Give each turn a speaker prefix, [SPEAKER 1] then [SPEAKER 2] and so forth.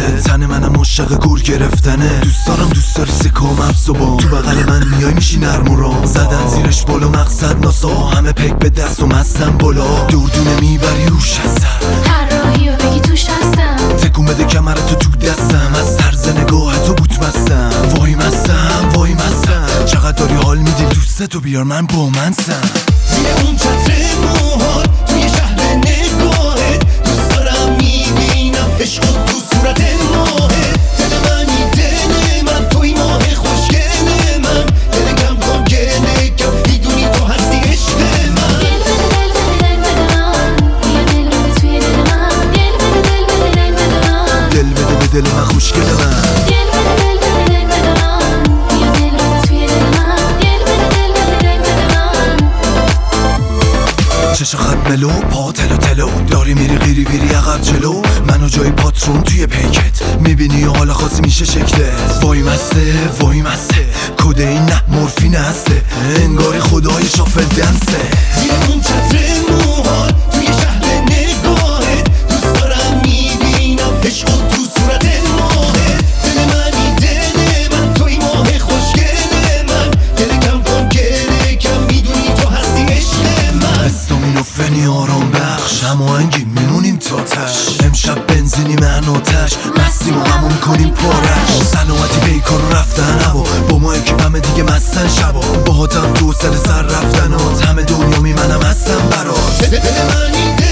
[SPEAKER 1] تن منم عاشق گور گرفتنه. دوست دارم دوست داری سکام افزوبا تو بغل من میای میشی نرم و رام. زدن زیرش بالا مقصد ناسا همه پک به دست و مستم بالا. دردونه میبری روش هستم
[SPEAKER 2] هر راهی رو بگی توش هستم.
[SPEAKER 1] تکون بده کمرتو تو دستم از طرز نگاه تو بوت مستم. وای مستم وای مستم چقدر داری حال میدی دوستتو بیار من با منسم.
[SPEAKER 3] زیر اون چتر موهات توی شهر نگاهت دوست دارم میبینم عشق تو صورت ماهت. دل منی دل من توی ماه خوشگل من. دل کم کن گله کم میدونی تو هستی عشق من.
[SPEAKER 2] دل بده من بیا دل بده توی دل من. دل بده
[SPEAKER 1] به دل من خوشگل من.
[SPEAKER 2] دل بده من بیا دل بده توی دل من. دل بده من.
[SPEAKER 1] چشم خط ملو پا تلو تلو داری میری غیری ویری عقب جلو. منو جای پاترون توی پیکت میبینی و حالا خاصی میشه شکلت. وای مسته وای مسته کده این نه مورفین هسته انگاری خدای شافل دنسه.
[SPEAKER 3] زیر اون چتر موهات توی شهر نگاهت دوست دارم میبینم عشق تو صورت ماهت. دل منی دل من توی ماه خوشگل من. دل کم کن گله کم میدونی تو هستی عشق من.
[SPEAKER 1] استامین و فنی آرام بخش هماهنگی میمونیم تا تش. امشب بنزینی من آتش مستیم و همون کنیم پارش. سلامتی بیکار رفتن هوا با ما اکیبمه دیگه مستن شبا. باهاتم تو سر رفتنات همه دنیا میمنم هستم برات.
[SPEAKER 3] دل منی دل